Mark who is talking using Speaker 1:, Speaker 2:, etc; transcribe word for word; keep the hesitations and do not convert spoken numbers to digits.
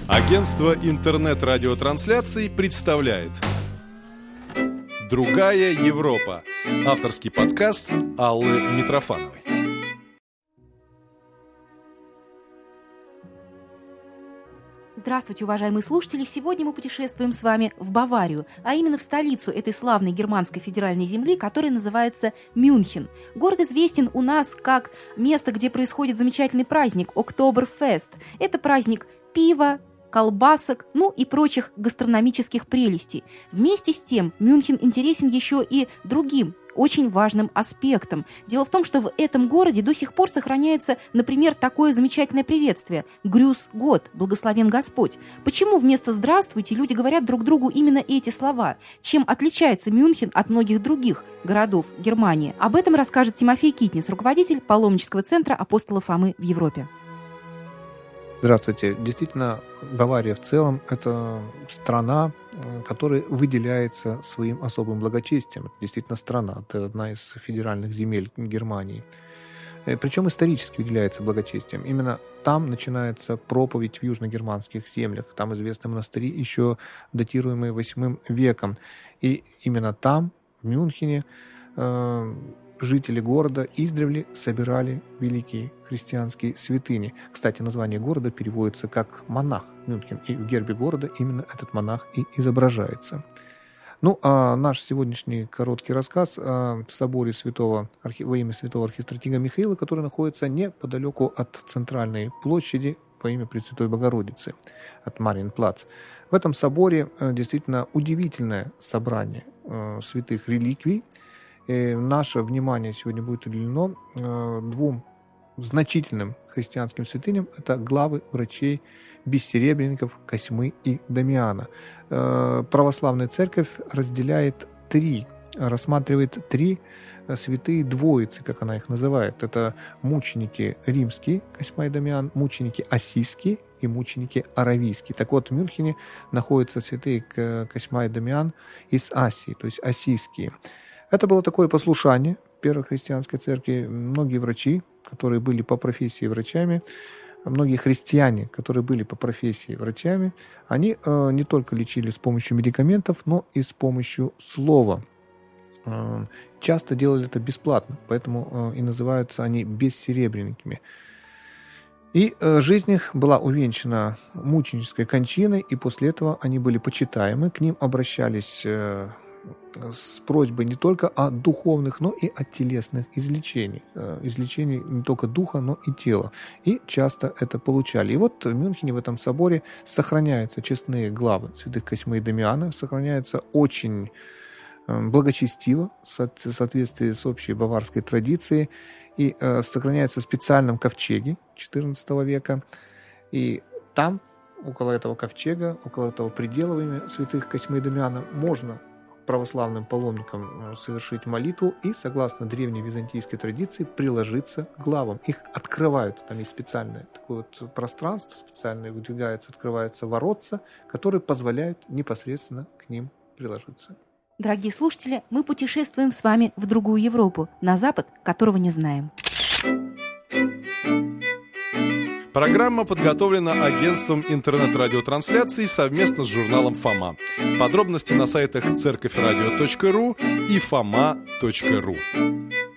Speaker 1: Агентство интернет-радиотрансляций представляет «Другая Европа». Авторский подкаст Аллы Митрофановой.
Speaker 2: Здравствуйте, уважаемые слушатели! Сегодня мы путешествуем с вами в Баварию, а именно в столицу этой славной германской федеральной земли, которая называется Мюнхен. Город известен у нас как место, где происходит замечательный праздник Октоберфест. Это праздник пива, колбасок, ну и прочих гастрономических прелестей. Вместе с тем Мюнхен интересен еще и другим очень важным аспектом. Дело в том, что в этом городе до сих пор сохраняется, например, такое замечательное приветствие «Грюс Гот», «Благословен Господь». Почему вместо «Здравствуйте» люди говорят друг другу именно эти слова? Чем отличается Мюнхен от многих других городов Германии? Об этом расскажет Тимофей Китнис, руководитель паломнического центра апостола Фомы в Европе.
Speaker 3: Здравствуйте. Действительно, Бавария в целом – это страна, которая выделяется своим особым благочестием. Это действительно страна, это одна из федеральных земель Германии. Причем исторически выделяется благочестием. Именно там начинается проповедь в южногерманских землях. Там известны монастыри, еще датируемые восьмым веком. И именно там, в Мюнхене, жители города издревле собирали великие христианские святыни. Кстати, название города переводится как «монах» Мюнхен, и в гербе города именно этот монах и изображается. Ну, а наш сегодняшний короткий рассказ в соборе святого, во имя святого архистратига Михаила, который находится неподалеку от центральной площади во имя Пресвятой Богородицы, от Мариенплац. В этом соборе действительно удивительное собрание святых реликвий. И наше внимание сегодня будет уделено э, двум значительным христианским святыням. Это главы врачей бессеребренников Косьмы и Дамиана. Э, православная церковь разделяет три, рассматривает три святые двоицы, как она их называет. Это мученики римские, Косьма и Дамиан, мученики ассизские и мученики аравийские. Так вот, в Мюнхене находятся святые Косьма и Дамиан из Асии, то есть ассизские. Это было такое послушание Первой христианской церкви. Многие врачи, которые были по профессии врачами, многие христиане, которые были по профессии врачами, они э, не только лечили с помощью медикаментов, но и с помощью слова. Э, часто делали это бесплатно, поэтому э, и называются они бессеребренниками. И э, жизнь их была увенчана мученической кончиной, и после этого они были почитаемы, к ним обращались э, с просьбой не только о духовных, но и о телесных излечениях. Излечений не только духа, но и тела. И часто это получали. И вот в Мюнхене, в этом соборе, сохраняются честные главы святых Косьмы и Дамиана, сохраняются очень благочестиво, в соответствии с общей баварской традицией, и сохраняются в специальном ковчеге четырнадцатого века. И там, около этого ковчега, около этого предела во имя святых Косьмы и Дамиана, можно православным паломникам совершить молитву и, согласно древней византийской традиции, приложиться к главам. Их открывают, там есть специальное такое вот пространство, специальное выдвигаются, открываются воротца, которые позволяют непосредственно к ним приложиться.
Speaker 2: Дорогие слушатели, мы путешествуем с вами в другую Европу, на запад, которого не знаем.
Speaker 1: Программа подготовлена агентством интернет-радиотрансляций совместно с журналом «Фома». Подробности на сайтах церковь радио точка ру и фома точка ру.